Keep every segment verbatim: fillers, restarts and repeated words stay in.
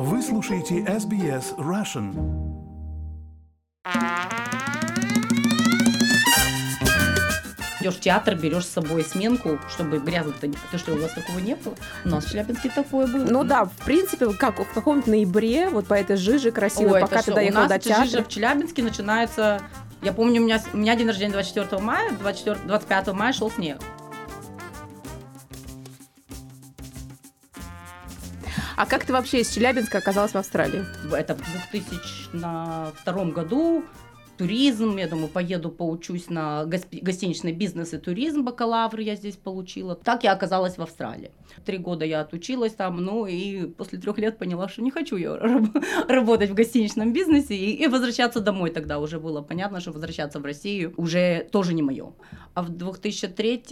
Вы слушаете эс би эс Russian. Идешь в театр, берешь с собой сменку, чтобы грязно-то не... Потому что у вас такого не было. У нас в Челябинске такое было. Ну да, в принципе, как в каком-то ноябре, вот по этой жиже красивой, Ой, пока ты что? доехал у нас до театра. жижа в Челябинске начинается... Я помню, у меня, у меня день рождения двадцать четвёртого мая, двадцать пятого мая шел снег. А как ты вообще из Челябинска оказалась в Австралии? Это в две тысячи втором году. Туризм, я думаю, поеду поучусь на гости- гостиничный бизнес и туризм, бакалавр я здесь получила. Так я оказалась в Австралии. Три года я отучилась там, ну и после трех лет поняла, что не хочу я раб- работать в гостиничном бизнесе, и, и возвращаться домой тогда уже было понятно, что возвращаться в Россию уже тоже не мое. А в две тысячи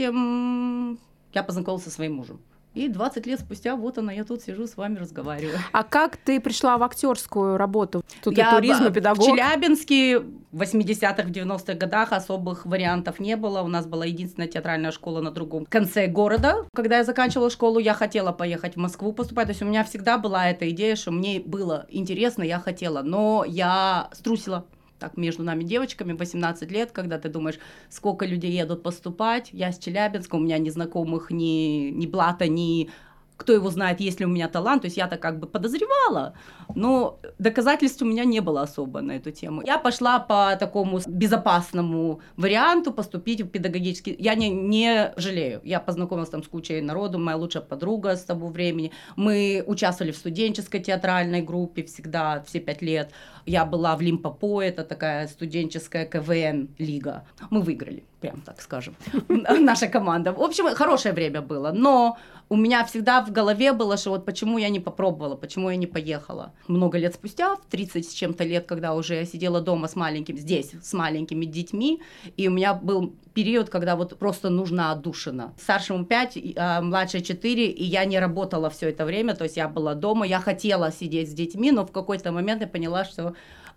третьем я познакомилась со своим мужем. И двадцать лет спустя, вот она, я тут сижу с вами разговариваю. А как ты пришла в актерскую работу? Тут я и туризм, и педагог. В Челябинске в восьмидесятых, в девяностых годах особых вариантов не было. У нас была единственная театральная школа на другом конце города. Когда я заканчивала школу, я хотела поехать в Москву поступать. То есть у меня всегда была эта идея, что мне было интересно, я хотела. Но я струсила. Так, между нами девочками, восемнадцать лет, когда ты думаешь, сколько людей едут поступать, я с Челябинска, у меня ни знакомых, ни, ни блата, ни кто его знает, есть ли у меня талант, то есть я-то как бы подозревала, но доказательств у меня не было особо на эту тему. Я пошла по такому безопасному варианту поступить в педагогический, я не, не жалею, я познакомилась там с кучей народу, моя лучшая подруга с того времени, мы участвовали в студенческой театральной группе всегда, все пять лет, я была в Лимпопо, это такая студенческая ка вэ эн-лига, мы выиграли, прям так скажем, наша команда. В общем, хорошее время было, но у меня всегда в голове было, что вот почему я не попробовала, почему я не поехала. Много лет спустя, в тридцать с чем-то лет, когда уже я сидела дома с маленьким, здесь, с маленькими детьми, и у меня был период, когда вот просто нужна отдушина. Старшему пять, а младшей четыре, и я не работала все это время, то есть я была дома, я хотела сидеть с детьми, но в какой-то момент я поняла, что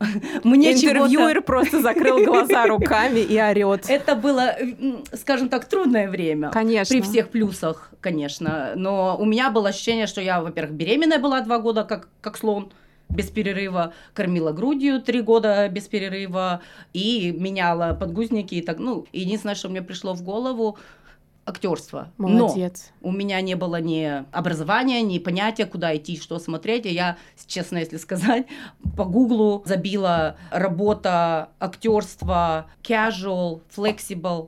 мне интервьюер чего-то... просто закрыл глаза руками и орёт. Это было, скажем так, трудное время. Конечно. При всех плюсах, конечно. Но у меня было ощущение, что я, во-первых, беременная была два года, как, как слон, без перерыва, кормила грудью три года без перерыва и меняла подгузники. И так, ну, единственное, что мне пришло в голову, актерство. Молодец. Но у меня не было ни образования, ни понятия, куда идти, что смотреть. И я, честно, если сказать, по гуглу забила работа, актерство, casual, flexible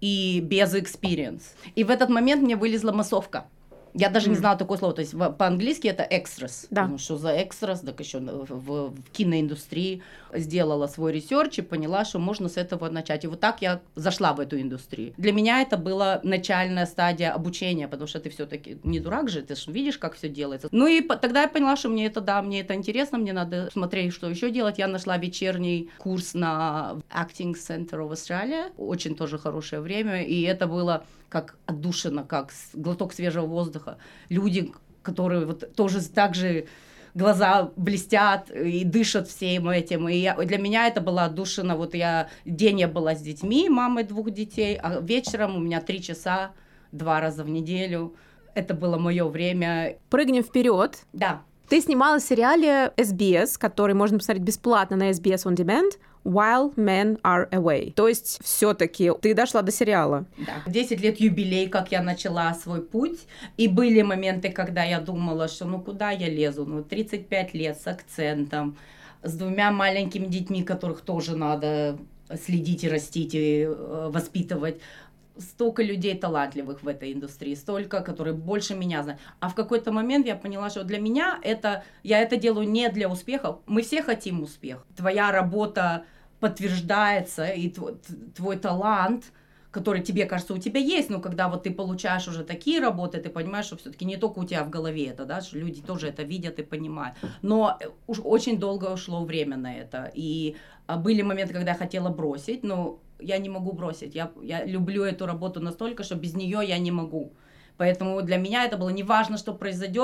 и без experience. И в этот момент мне вылезла массовка. Я даже mm. не знала такое слово. То есть в, по-английски это extras. Да. Ну, что за extras? Так еще в, в, в киноиндустрии сделала свой ресерч и поняла, что можно с этого начать. И вот так я зашла в эту индустрию. Для меня это была начальная стадия обучения, потому что ты все-таки не дурак же, ты же видишь, как все делается. Ну и по- тогда я поняла, что мне это, да, мне это интересно, мне надо смотреть, что еще делать. Я нашла вечерний курс на Acting Center of Australia. Очень тоже хорошее время. И это было как отдушина, как глоток свежего воздуха. Люди, которые вот тоже так же глаза блестят и дышат всем этим. И я, для меня это была отдушина. Вот я день я была с детьми, мамой двух детей, а вечером у меня три часа, два раза в неделю. Это было мое время. Прыгнем вперед. Да. Ты снимала в сериале эс би эс, который можно посмотреть бесплатно на эс би эс On Demand, While Men Are Away. То есть все-таки ты дошла до сериала. Да. десять лет юбилей, как я начала свой путь. И были моменты, когда я думала, что ну куда я лезу? Ну тридцать пять лет с акцентом, с двумя маленькими детьми, которых тоже надо следить и растить, и э, воспитывать. Столько людей талантливых в этой индустрии, столько, которые больше меня знают. А в какой-то момент я поняла, что для меня это, я это делаю не для успеха. Мы все хотим успех. Твоя работа подтверждается, и твой, твой талант, который тебе кажется, у тебя есть, но когда вот ты получаешь уже такие работы, ты понимаешь, что все-таки не только у тебя в голове это, да, что люди тоже это видят и понимают. Но уж очень долго ушло время на это. И были моменты, когда я хотела бросить, но я не могу бросить. Я, я люблю эту работу настолько, что без нее я не могу. Поэтому для меня это было не важно, что произойдет.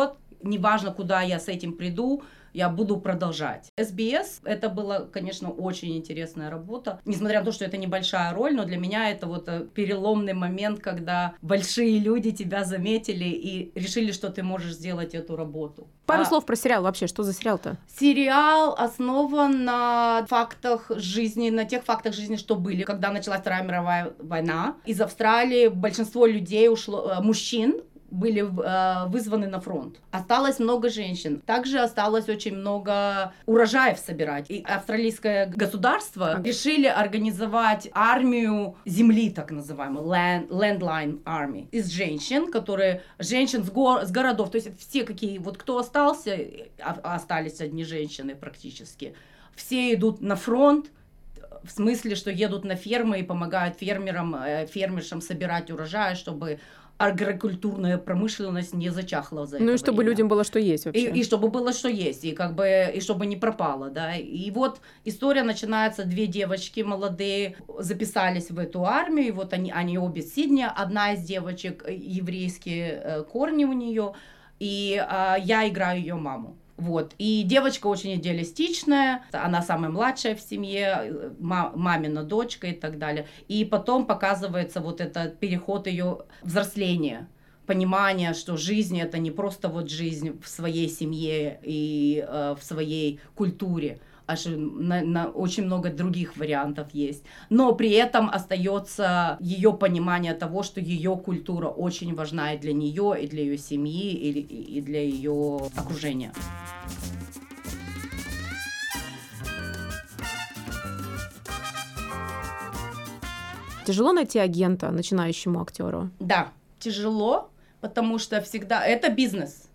неважно, куда я с этим приду, я буду продолжать. эс би эс это была, конечно, очень интересная работа. Несмотря на то, что это небольшая роль, но для меня это вот переломный момент, когда большие люди тебя заметили и решили, что ты можешь сделать эту работу. Пару а... слов про сериал вообще. Что за сериал-то? Сериал основан на фактах жизни, на тех фактах жизни, что были, когда началась Вторая мировая война. Из Австралии большинство людей ушло, мужчин, были э, вызваны на фронт. Осталось много женщин. Также осталось очень много урожаев собирать. И австралийское государство okay. решили организовать армию земли, так называемую, land, landline army, из женщин, которые, женщин с, гор, с городов, то есть все какие, вот кто остался, остались одни женщины практически, все идут на фронт, в смысле, что едут на фермы и помогают фермерам, фермершам собирать урожай, чтобы агрокультурная промышленность не зачахла за это. Ну и чтобы время. людям было что есть вообще. И, и чтобы было что есть, и как бы, и чтобы не пропало, да. И вот история начинается, две девочки молодые записались в эту армию, и вот они, они обе с Сиднея, одна из девочек, еврейские корни у нее, и а, я играю ее маму. Вот. И девочка очень идеалистичная, она самая младшая в семье, мамина дочка и так далее. И потом показывается вот этот переход ее взросления, понимание, что жизнь это не просто вот жизнь в своей семье и э, в своей культуре, аж на, на очень много других вариантов есть. Но при этом остается ее понимание того, что ее культура очень важна и для нее, и для ее семьи, и, и для ее окружения. Тяжело найти агента начинающему актеру? Да, тяжело, потому что всегда это бизнес.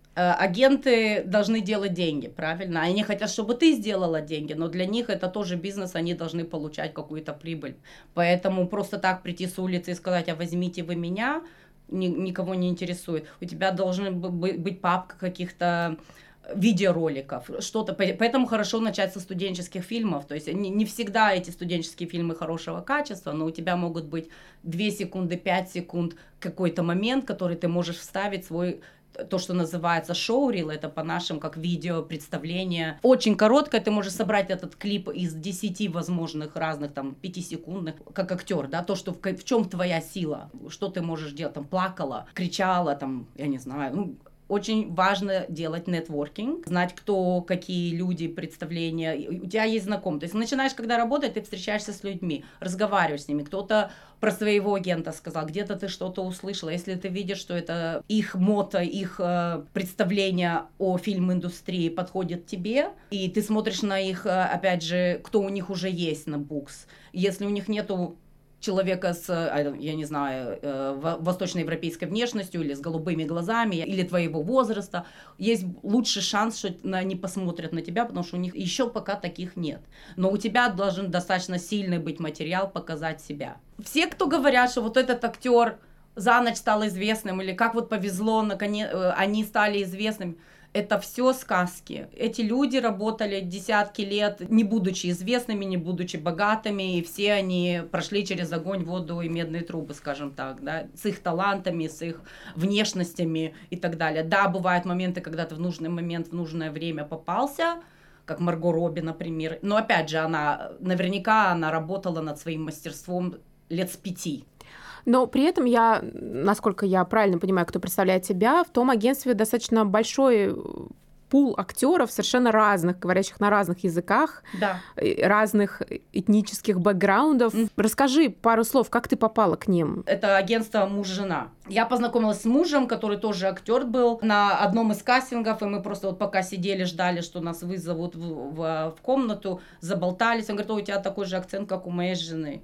Агенты должны делать деньги, правильно? Они хотят, чтобы ты сделала деньги, но для них это тоже бизнес, они должны получать какую-то прибыль. Поэтому просто так прийти с улицы и сказать, а возьмите вы меня, ни, никого не интересует. У тебя должна быть папка каких-то видеороликов, что-то. Поэтому хорошо начать со студенческих фильмов. То есть не, не всегда эти студенческие фильмы хорошего качества, но у тебя могут быть две секунды, пять секунд какой-то момент, который ты можешь вставить свой... То, что называется шоурил, это по-нашему как видео представление. Очень короткое, ты можешь собрать этот клип из десяти возможных разных, там, пятисекундных, как актер, да, то, что в, в чем твоя сила, что ты можешь делать, там, плакала, кричала, там, я не знаю, ну, очень важно делать нетворкинг, знать, кто, какие люди, представления. У тебя есть знакомые. То есть начинаешь, когда работать, ты встречаешься с людьми, разговариваешь с ними. Кто-то про своего агента сказал, где-то ты что-то услышала. Если ты видишь, что это их мото, их э, представление о фильм-индустрии подходит тебе, и ты смотришь на их, опять же, кто у них уже есть на Books. Если у них нету человека с, я не знаю, восточноевропейской внешностью или с голубыми глазами, или твоего возраста, есть лучший шанс, что они посмотрят на тебя, потому что у них еще пока таких нет. Но у тебя должен достаточно сильный быть материал показать себя. Все, кто говорят, что вот этот актер за ночь стал известным, или как вот повезло, наконец, они стали известными, это все сказки. Эти люди работали десятки лет, не будучи известными, не будучи богатыми, и все они прошли через огонь, воду и медные трубы, скажем так, да, с их талантами, с их внешностями и так далее. Да, бывают моменты, когда ты в нужный момент, в нужное время попался, как Марго Робби, например. Но опять же, она наверняка она работала над своим мастерством лет с пяти. Но при этом я, насколько я правильно понимаю, кто представляет тебя, в том агентстве достаточно большой пул актеров совершенно разных, говорящих на разных языках, да. разных этнических бэкграундов. Mm. Расскажи пару слов, как ты попала к ним? Это агентство «Муж-жена». Я познакомилась с мужем, который тоже актер был, на одном из кастингов, и мы просто вот пока сидели, ждали, что нас вызовут в, в, в комнату, заболтались. Он говорит, о, у тебя такой же акцент, как у моей жены.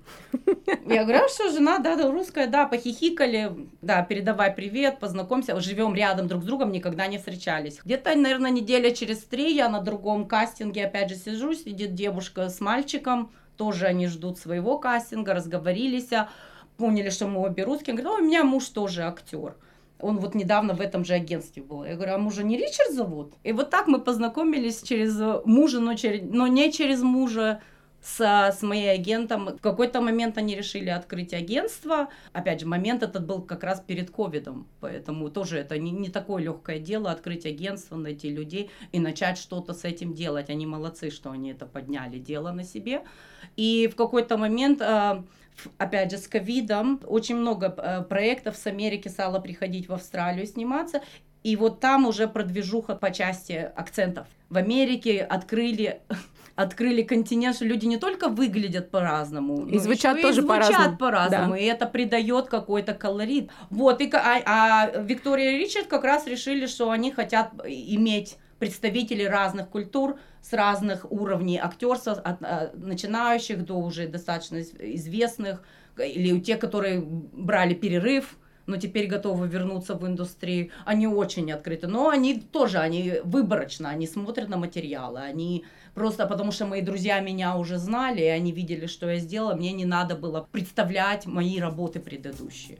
Я говорю, а что, жена, да, да, русская, да, похихикали, да, передавай привет, познакомься, живем рядом друг с другом, никогда не встречались. Где-то, наверное, неделя через три я на другом кастинге опять же сижу, сидит девушка с мальчиком, тоже они ждут своего кастинга, разговорились, поняли, что мы обе русские. Он говорит, о, у меня муж тоже актер. Он вот недавно в этом же агентстве был. Я говорю, а мужа не Ричард зовут? И вот так мы познакомились через мужа, но, через, но не через мужа с, с моим агентом. В какой-то момент они решили открыть агентство. Опять же, момент этот был как раз перед ковидом, поэтому тоже это не, не такое легкое дело открыть агентство, найти людей и начать что-то с этим делать. Они молодцы, что они это подняли, дело на себе. И в какой-то момент, опять же, с ковидом очень много проектов с Америки стало приходить в Австралию сниматься. И вот там уже продвижуха по части акцентов. В Америке открыли, открыли континент, что люди не только выглядят по-разному, и звучат тоже и по-разному. звучат по-разному, да. И это придает какой-то колорит. Вот, и, а, а Виктория и Ричард как раз решили, что они хотят иметь представителей разных культур, с разных уровней актерства, от, от начинающих до уже достаточно известных, или те, которые брали перерыв, но теперь готовы вернуться в индустрию. Они очень открыты, но они тоже, они выборочно, они смотрят на материалы, они просто потому что мои друзья меня уже знали, и они видели, что я сделала, мне не надо было представлять мои работы предыдущие.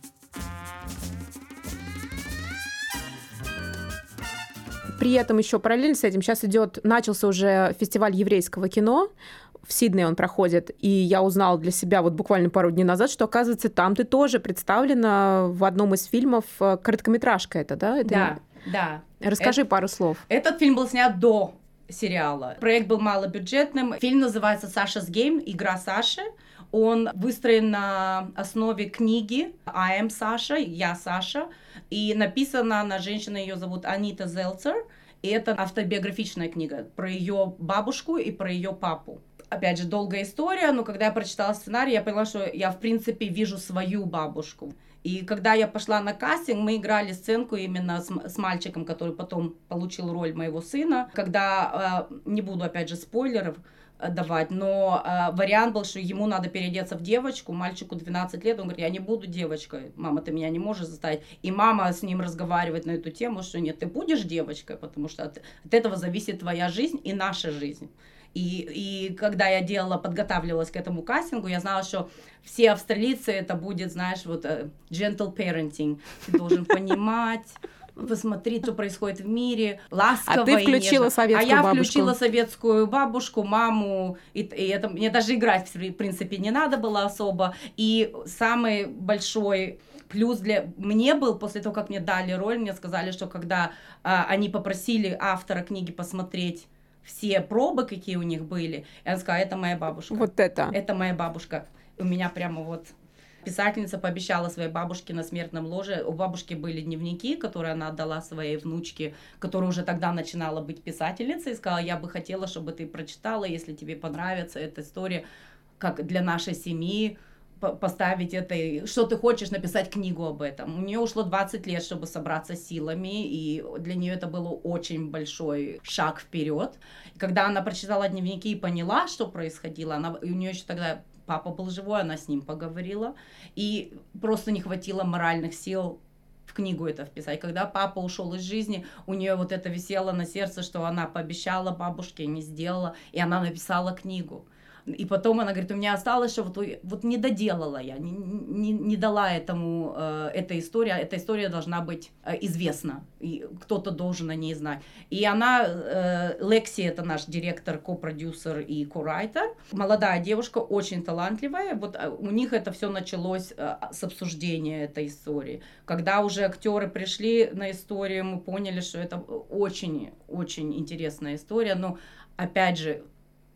При этом еще параллельно с этим сейчас идет, начался уже фестиваль еврейского кино. В Сиднее он проходит, и я узнала для себя вот буквально пару дней назад, что, оказывается, там ты тоже представлена в одном из фильмов. Короткометражка это, да? Это да, не... да. Расскажи это... пару слов. Этот фильм был снят до сериала. Проект был малобюджетным. Фильм называется «Саша's Game», «Игра Саши». Он выстроен на основе книги «I am Sasha», «Я Саша», и написана она, женщина, ее зовут Анита Зелцер, и это автобиографичная книга про ее бабушку и про ее папу. Опять же, долгая история, но когда я прочитала сценарий, я поняла, что я, в принципе, вижу свою бабушку. И когда я пошла на кастинг, мы играли сценку именно с, с мальчиком, который потом получил роль моего сына. Когда, э, не буду, опять же, спойлеров давать, но э, вариант был, что ему надо переодеться в девочку, мальчику двенадцать лет, он говорит, я не буду девочкой, мама, ты меня не можешь заставить. И мама с ним разговаривает на эту тему, что нет, ты будешь девочкой, потому что от, от этого зависит твоя жизнь и наша жизнь. И, и когда я делала, подготавливалась к этому кастингу, я знала, что все австралийцы, это будет, знаешь, вот uh, gentle parenting. Ты должен понимать, посмотри, что происходит в мире, ласково а ты включила и советскую А я бабушку. включила советскую бабушку, маму, и, и это мне даже играть, в принципе, не надо было особо. И самый большой плюс для мне был, после того, как мне дали роль, мне сказали, что когда а, они попросили автора книги посмотреть все пробы, какие у них были, я сказала, это моя бабушка. Вот это. Это моя бабушка. У меня прямо вот... Писательница пообещала своей бабушке на смертном ложе. У бабушки были дневники, которые она отдала своей внучке, которая уже тогда начинала быть писательницей, и сказала, я бы хотела, чтобы ты прочитала, если тебе понравится эта история, как для нашей семьи, поставить это, что ты хочешь, написать книгу об этом. У нее ушло двадцать лет, чтобы собраться силами, и для нее это был очень большой шаг вперед. Когда она прочитала дневники и поняла, что происходило, она, у нее еще тогда папа был живой, она с ним поговорила, и просто не хватило моральных сил в книгу это вписать. Когда папа ушел из жизни, у нее вот это висело на сердце, что она пообещала бабушке, не сделала, и она написала книгу. И потом она говорит, у меня осталось, что вот, вот не доделала я, не, не, не дала этому, э, эта история, эта история должна быть э, известна, и кто-то должен о ней знать. И она, э, Лекси, это наш директор, ко-продюсер и ко-райтер, молодая девушка, очень талантливая, вот у них это все началось э, с обсуждения этой истории. Когда уже актеры пришли на историю, мы поняли, что это очень-очень интересная история, но опять же,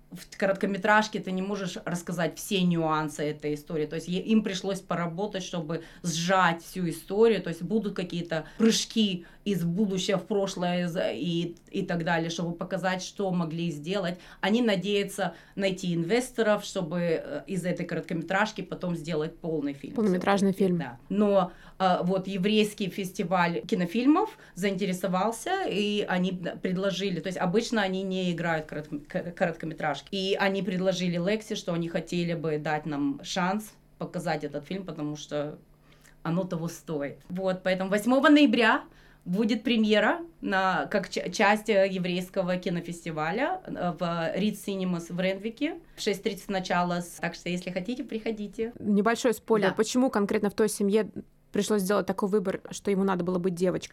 в короткометражке ты не можешь рассказать все нюансы этой истории, то есть им пришлось поработать, чтобы сжать всю историю, то есть будут какие-то прыжки из будущего в прошлое и, и так далее, чтобы показать, что могли сделать. Они надеются найти инвесторов, чтобы из этой короткометражки потом сделать полный фильм. Полнометражный фильм. Да. Но э, вот еврейский фестиваль кинофильмов заинтересовался, и они предложили, то есть обычно они не играют коротко- короткометражки, и они предложили Лекси, что они хотели бы дать нам шанс показать этот фильм, потому что оно того стоит. Вот, поэтому восьмого ноября будет премьера на, как ч- часть еврейского кинофестиваля в Reed Cinemas в Ренвике. В шесть тридцать начало, так что если хотите, приходите. Небольшой спойлер. Да. Почему конкретно в той семье пришлось сделать такой выбор, что ему надо было быть девочкой?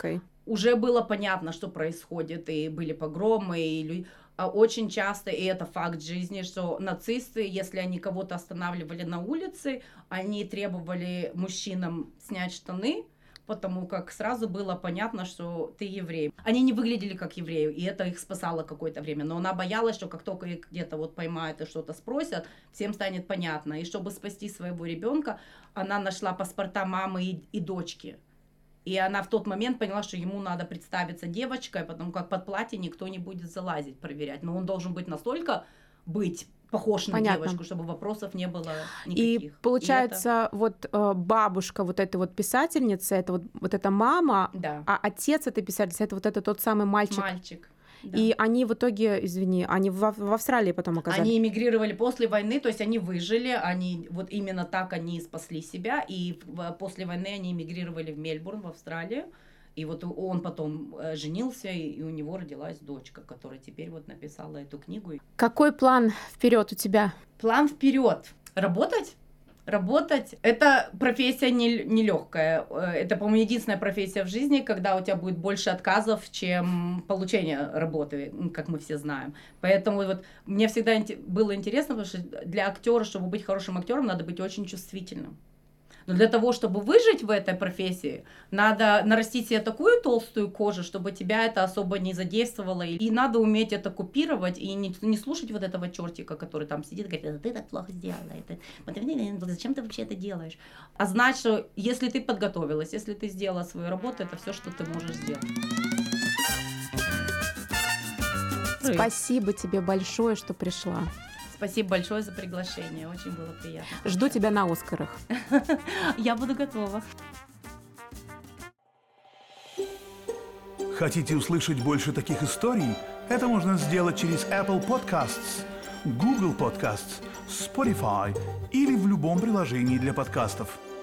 уже было понятно, что происходит, и были погромы, и люди... А очень часто, и это факт жизни, что нацисты, если они кого-то останавливали на улице, они требовали мужчинам снять штаны, потому как сразу было понятно, что ты еврей. Они не выглядели как евреи, и это их спасало какое-то время. Но она боялась, что как только их где-то вот поймают и что-то спросят, всем станет понятно. И чтобы спасти своего ребенка, она нашла паспорта мамы и, и дочки. И она в тот момент поняла, что ему надо представиться девочкой, потому как под платье никто не будет залазить, проверять. Но он должен быть настолько быть похож на Понятно. девочку, чтобы вопросов не было никаких. И получается, и это... вот бабушка вот этой вот писательницы, это вот, вот эта мама, да. а отец этой писательницы, это вот это тот самый мальчик. Мальчик. Да. И они в итоге, извини, они в, в Австралии потом оказались. Они эмигрировали после войны, то есть они выжили, они вот именно так они спасли себя, и после войны они эмигрировали в Мельбурн, в Австралию, и вот он потом женился, и у него родилась дочка, которая теперь вот написала эту книгу. Какой план вперед у тебя? План вперед. Работать? Работать — это профессия нелегкая. Это, по-моему, единственная профессия в жизни, когда у тебя будет больше отказов, чем получение работы, как мы все знаем. Поэтому вот мне всегда было интересно, потому что для актера, чтобы быть хорошим актером, надо быть очень чувствительным. Но для того, чтобы выжить в этой профессии, надо нарастить себе такую толстую кожу, чтобы тебя это особо не задействовало. И надо уметь это купировать и не, не слушать вот этого чертика, который там сидит и говорит: ты так плохо сделала, это, зачем ты вообще это делаешь? А знать, что если ты подготовилась, если ты сделала свою работу, это все, что ты можешь сделать. Спасибо тебе большое, что пришла. Спасибо большое за приглашение, очень было приятно. Жду тебя на Оскарах. Я буду готова. Хотите услышать больше таких историй? Это можно сделать через Apple Podcasts, Google Podcasts, Spotify или в любом приложении для подкастов.